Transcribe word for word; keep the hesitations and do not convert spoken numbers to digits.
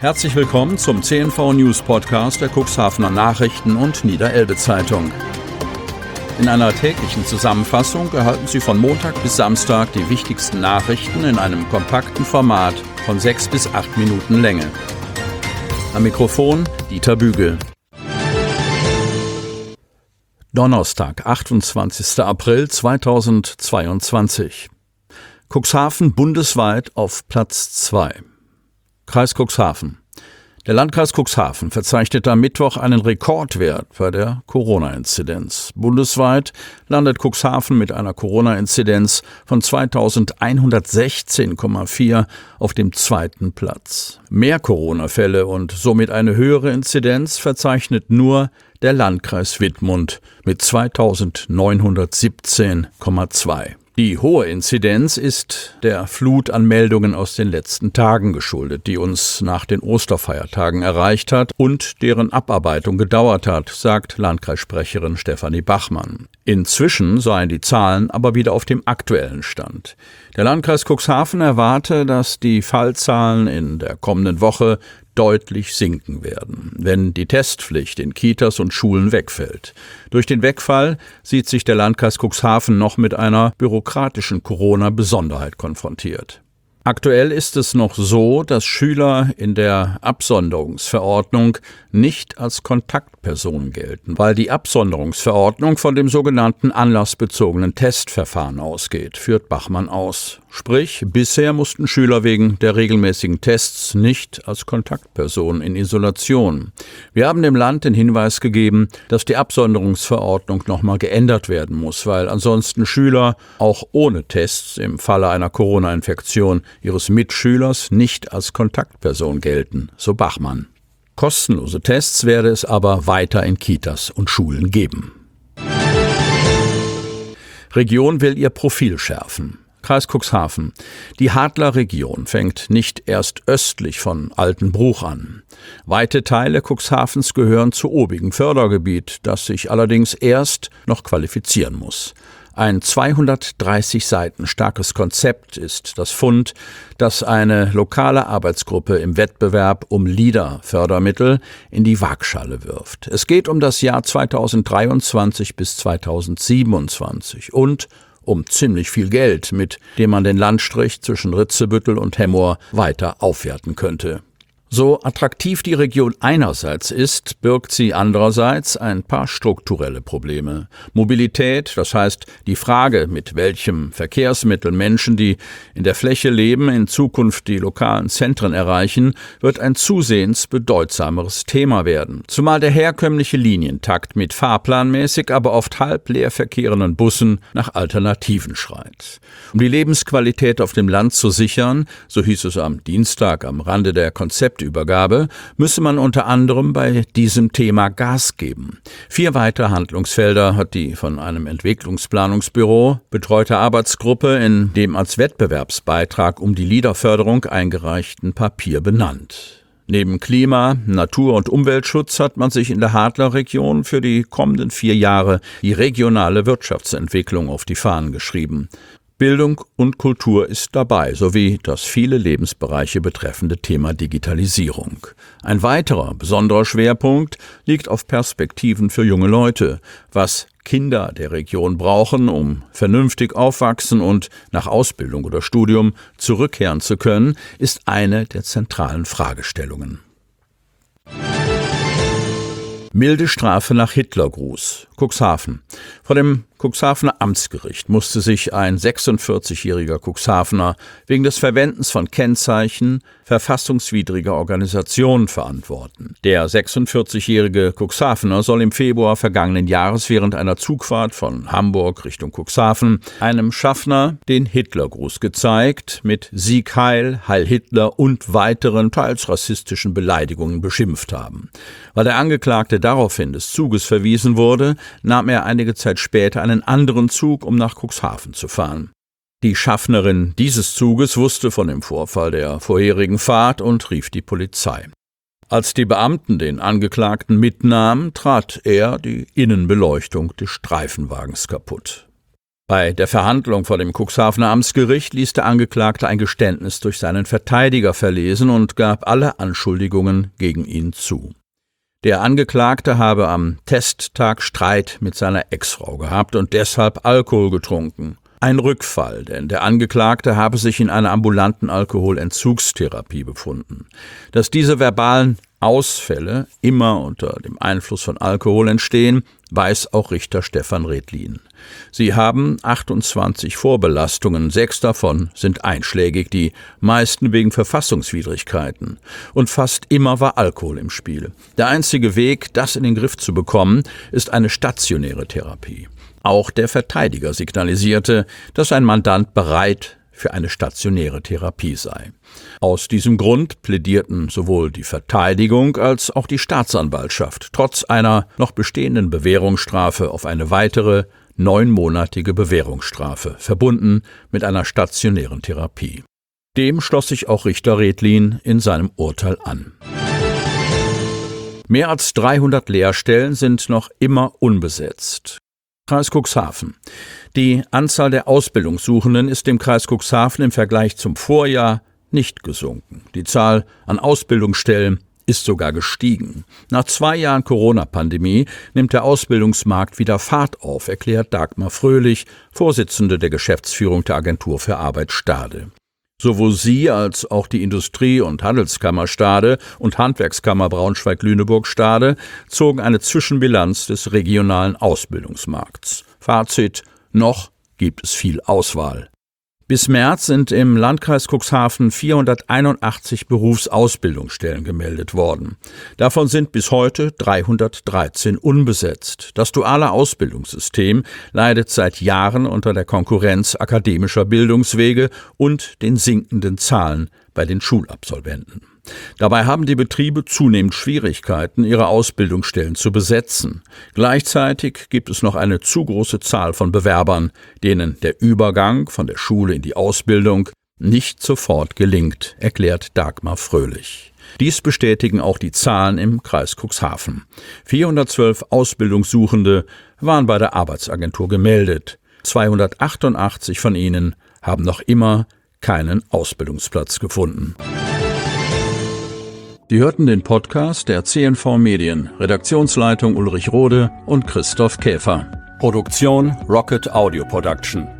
Herzlich willkommen zum C N V News Podcast der Cuxhavener Nachrichten und Niederelbe Zeitung. In einer täglichen Zusammenfassung erhalten Sie von Montag bis Samstag die wichtigsten Nachrichten in einem kompakten Format von sechs bis acht Minuten Länge. Am Mikrofon Dieter Bügel. Donnerstag, achtundzwanzigster April zweitausendzweiundzwanzig. Cuxhaven bundesweit auf Platz zwei. Kreis Cuxhaven. Der Landkreis Cuxhaven verzeichnet am Mittwoch einen Rekordwert bei der Corona-Inzidenz. Bundesweit landet Cuxhaven mit einer Corona-Inzidenz von zweitausendeinhundertsechzehn Komma vier auf dem zweiten Platz. Mehr Corona-Fälle und somit eine höhere Inzidenz verzeichnet nur der Landkreis Wittmund mit zweitausendneunhundertsiebzehn Komma zwei. Die hohe Inzidenz ist der Flut an Meldungen aus den letzten Tagen geschuldet, die uns nach den Osterfeiertagen erreicht hat und deren Abarbeitung gedauert hat, sagt Landkreissprecherin Stefanie Bachmann. Inzwischen seien die Zahlen aber wieder auf dem aktuellen Stand. Der Landkreis Cuxhaven erwarte, dass die Fallzahlen in der kommenden Woche deutlich sinken werden, wenn die Testpflicht in Kitas und Schulen wegfällt. Durch den Wegfall sieht sich der Landkreis Cuxhaven noch mit einer bürokratischen Corona-Besonderheit konfrontiert. Aktuell ist es noch so, dass Schüler in der Absonderungsverordnung nicht als Kontaktpersonen gelten, weil die Absonderungsverordnung von dem sogenannten anlassbezogenen Testverfahren ausgeht, führt Bachmann aus. Sprich, bisher mussten Schüler wegen der regelmäßigen Tests nicht als Kontaktpersonen in Isolation. Wir haben dem Land den Hinweis gegeben, dass die Absonderungsverordnung nochmal geändert werden muss, weil ansonsten Schüler auch ohne Tests im Falle einer Corona-Infektion ihres Mitschülers nicht als Kontaktperson gelten, so Bachmann. Kostenlose Tests werde es aber weiter in Kitas und Schulen geben. Region will ihr Profil schärfen. Kreis Cuxhaven. Die Hadler-Region fängt nicht erst östlich von Altenbruch an. Weite Teile Cuxhavens gehören zu obigem Fördergebiet, das sich allerdings erst noch qualifizieren muss. Ein zweihundertdreißig Seiten starkes Konzept ist das Fund, das eine lokale Arbeitsgruppe im Wettbewerb um LEADER-Fördermittel in die Waagschale wirft. Es geht um das Jahr zweitausenddreiundzwanzig bis zweitausendsiebenundzwanzig und um ziemlich viel Geld, mit dem man den Landstrich zwischen Ritzebüttel und Hemmoor weiter aufwerten könnte. So attraktiv die Region einerseits ist, birgt sie andererseits ein paar strukturelle Probleme. Mobilität, das heißt die Frage, mit welchem Verkehrsmittel Menschen, die in der Fläche leben, in Zukunft die lokalen Zentren erreichen, wird ein zusehends bedeutsameres Thema werden. Zumal der herkömmliche Linientakt mit fahrplanmäßig, aber oft halb leer verkehrenden Bussen nach Alternativen schreit. Um die Lebensqualität auf dem Land zu sichern, so hieß es am Dienstag am Rande der Konzeptübergabe, müsse man unter anderem bei diesem Thema Gas geben. Vier weitere Handlungsfelder hat die von einem Entwicklungsplanungsbüro betreute Arbeitsgruppe in dem als Wettbewerbsbeitrag um die LEADER-Förderung eingereichten Papier benannt. Neben Klima-, Natur- und Umweltschutz hat man sich in der Hadler-Region für die kommenden vier Jahre die regionale Wirtschaftsentwicklung auf die Fahnen geschrieben. Bildung und Kultur ist dabei, sowie das viele Lebensbereiche betreffende Thema Digitalisierung. Ein weiterer besonderer Schwerpunkt liegt auf Perspektiven für junge Leute, was Kinder der Region brauchen, um vernünftig aufwachsen und nach Ausbildung oder Studium zurückkehren zu können, ist eine der zentralen Fragestellungen. Milde Strafe nach Hitlergruß. Cuxhaven. Vor dem Cuxhavener Amtsgericht musste sich ein sechsundvierzigjähriger Cuxhavener wegen des Verwendens von Kennzeichen verfassungswidriger Organisationen verantworten. Der sechsundvierzigjährige Cuxhavener soll im Februar vergangenen Jahres während einer Zugfahrt von Hamburg Richtung Cuxhaven einem Schaffner den Hitlergruß gezeigt, mit Sieg Heil, Heil Hitler und weiteren teils rassistischen Beleidigungen beschimpft haben. Weil der Angeklagte daraufhin des Zuges verwiesen wurde, nahm er einige Zeit später einen anderen Zug, um nach Cuxhaven zu fahren. Die Schaffnerin dieses Zuges wusste von dem Vorfall der vorherigen Fahrt und rief die Polizei. Als die Beamten den Angeklagten mitnahmen, trat er die Innenbeleuchtung des Streifenwagens kaputt. Bei der Verhandlung vor dem Cuxhavener Amtsgericht ließ der Angeklagte ein Geständnis durch seinen Verteidiger verlesen und gab alle Anschuldigungen gegen ihn zu. Der Angeklagte habe am Testtag Streit mit seiner Ex-Frau gehabt und deshalb Alkohol getrunken. Ein Rückfall, denn der Angeklagte habe sich in einer ambulanten Alkoholentzugstherapie befunden. Dass diese verbalen Ausfälle immer unter dem Einfluss von Alkohol entstehen, weiß auch Richter Stefan Redlin. Sie haben achtundzwanzig Vorbelastungen, sechs davon sind einschlägig, die meisten wegen Verfassungswidrigkeiten. Und fast immer war Alkohol im Spiel. Der einzige Weg, das in den Griff zu bekommen, ist eine stationäre Therapie. Auch der Verteidiger signalisierte, dass ein Mandant bereit für eine stationäre Therapie sei. Aus diesem Grund plädierten sowohl die Verteidigung als auch die Staatsanwaltschaft trotz einer noch bestehenden Bewährungsstrafe auf eine weitere neunmonatige Bewährungsstrafe, verbunden mit einer stationären Therapie. Dem schloss sich auch Richter Redlin in seinem Urteil an. Mehr als dreihundert Lehrstellen sind noch immer unbesetzt. Kreis Cuxhaven. Die Anzahl der Ausbildungssuchenden ist im Kreis Cuxhaven im Vergleich zum Vorjahr nicht gesunken. Die Zahl an Ausbildungsstellen ist sogar gestiegen. Nach zwei Jahren Corona-Pandemie nimmt der Ausbildungsmarkt wieder Fahrt auf, erklärt Dagmar Fröhlich, Vorsitzende der Geschäftsführung der Agentur für Arbeit Stade. Sowohl sie als auch die Industrie- und Handelskammer Stade und Handwerkskammer Braunschweig-Lüneburg-Stade zogen eine Zwischenbilanz des regionalen Ausbildungsmarkts. Fazit: Noch gibt es viel Auswahl. Bis März sind im Landkreis Cuxhaven vierhunderteinundachtzig Berufsausbildungsstellen gemeldet worden. Davon sind bis heute dreihundertdreizehn unbesetzt. Das duale Ausbildungssystem leidet seit Jahren unter der Konkurrenz akademischer Bildungswege und den sinkenden Zahlen bei den Schulabsolventen. Dabei haben die Betriebe zunehmend Schwierigkeiten, ihre Ausbildungsstellen zu besetzen. Gleichzeitig gibt es noch eine zu große Zahl von Bewerbern, denen der Übergang von der Schule in die Ausbildung nicht sofort gelingt, erklärt Dagmar Fröhlich. Dies bestätigen auch die Zahlen im Kreis Cuxhaven. vierhundertzwölf Ausbildungssuchende waren bei der Arbeitsagentur gemeldet. zweihundertachtundachtzig von ihnen haben noch immer keinen Ausbildungsplatz gefunden. Sie hörten den Podcast der C N V Medien, Redaktionsleitung Ulrich Rode und Christoph Käfer. Produktion Rocket Audio Production.